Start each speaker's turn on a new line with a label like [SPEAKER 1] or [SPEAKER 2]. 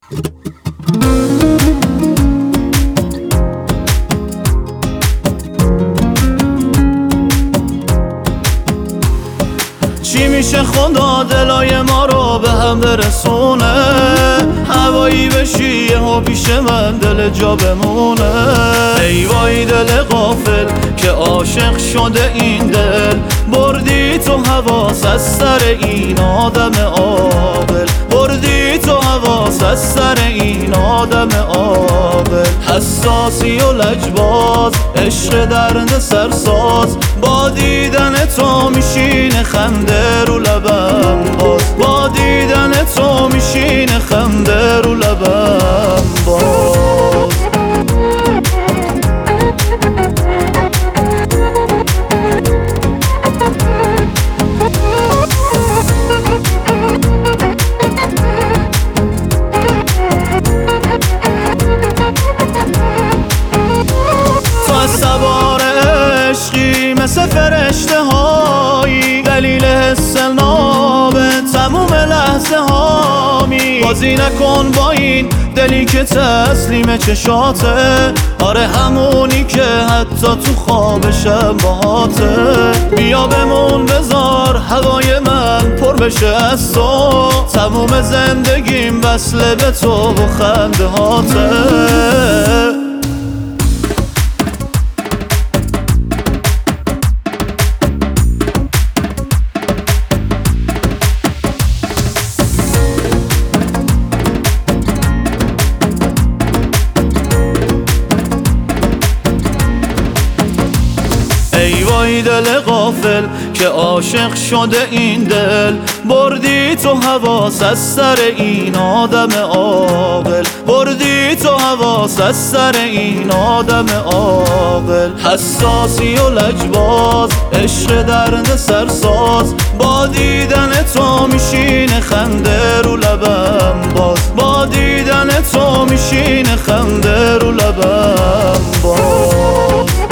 [SPEAKER 1] چی میشه خدا دلای ما رو به هم برسونه، هوایی بشی یهو پیش من دل جا بمونه. ای وای دل غافل که عاشق شده این دل، بردی تو حواس از سر این آدم عاقل، بردی تو حواس از سر این آدم عاقل. حساسی و لجباز، عشق درد سرساز، با دیدن تو میشینه خنده رو لبم باز، با دیدن تو میشینه خنده رو لبم باز. سوار عشقی مثل فرشته هایی، دلیل حس ناب تموم لحظه هامی. بازی نکن با این دلی که تسلیم چشاته، آره همونی که حتی تو خوابشم باهاته. بیا بمون بذار هوای من پر بشه از تو، تموم زندگیم وصله به تو و خنده هاته. ای وای دل غافل که عاشق شده این دل، بردی تو حواس از سر این آدم عاقل، بردی تو حواس از سر این آدم عاقل. حساسی و لجباز، عشق درد سرساز، با دیدن تو میشینه خنده رو لبم باز، با دیدن تو میشینه خنده رو لبم باز.